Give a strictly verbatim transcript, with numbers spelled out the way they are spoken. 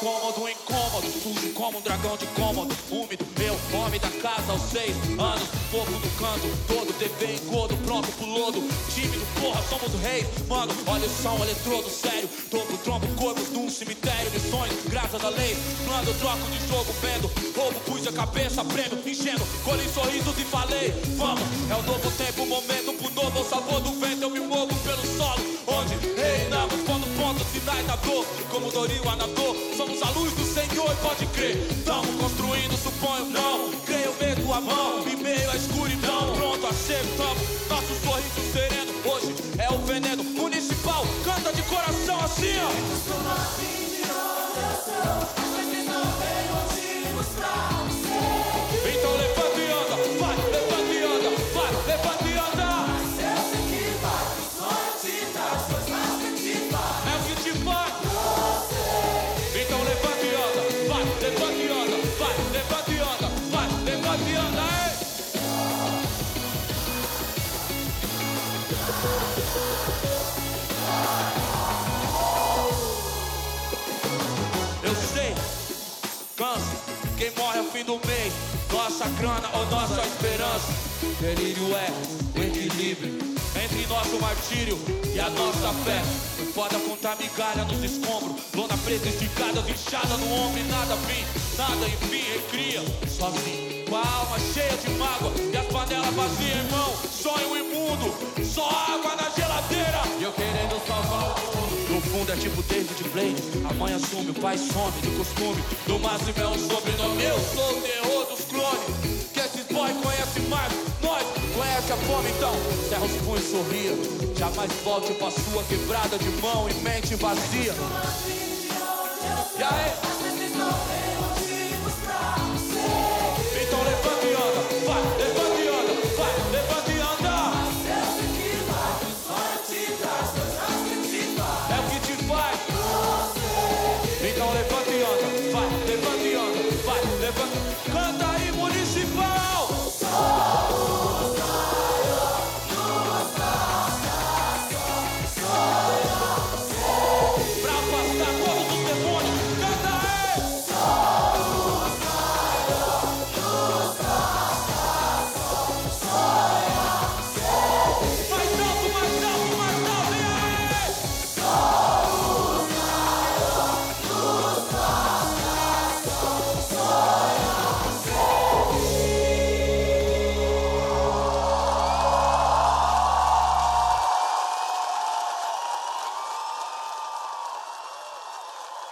cômodo, incômodo, sujo como um dragão de cômodo, úmido, eu, homem da casa aos seis anos, pouco no canto, todo T V engodo, pronto pro lodo, tímido, porra, somos reis, mano, olha o som, eletrodo, sério, topo, trombo, corpos num cemitério de sonhos, graças a lei, plano, troco de jogo, vendo, roubo, pus a cabeça, prêmio, enchendo, colhi sorrisos e falei, vamos, é o novo tempo, momento pro novo sabor do vento, eu me movo pelo solo, onde reinamos quando pontos sinais da dor, como Doril, Anador, somos a luz do Senhor, pode crer, tamo construindo, suponho, não, creio, meto a mão, em meio à escuridão, pronto, acertamos, nosso sorriso sereno, hoje é o veneno municipal, canta de coração assim, ó. Então levanta e anda, vai, levanta e anda, vai, levanta e anda. Mas eu sei que vai, o sonho te dá as coisas que te faz. É o que te faz. Então levanta e anda, vai, levanta e anda, vai, levanta e anda, vai, levanta e anda, ei. Eu sei, cansa, quem morre é o fim do mês, nossa grana ou nossa esperança. Delírio é o equilíbrio entre nosso martírio e a nossa fé. Foi foda contar migalha nos escombros, lona preta esticada, vinchada no ombro e nada vim, nada enfim, recria, sozinho, com a alma cheia de mágoa e as panelas vazias, irmão, sonho imundo, só água na geladeira e eu querendo salvar o mundo. No fundo é tipo David Blade, a mãe assume, o pai some de costume, no máximo é um sobrenome, eu sou o terror dos clones, que esses boys conhecem mais, nós conhece a fome então, cerra os punhos e sorria, jamais volte pra sua quebrada de mão e mente vazia. E aí? Então levanta e anda,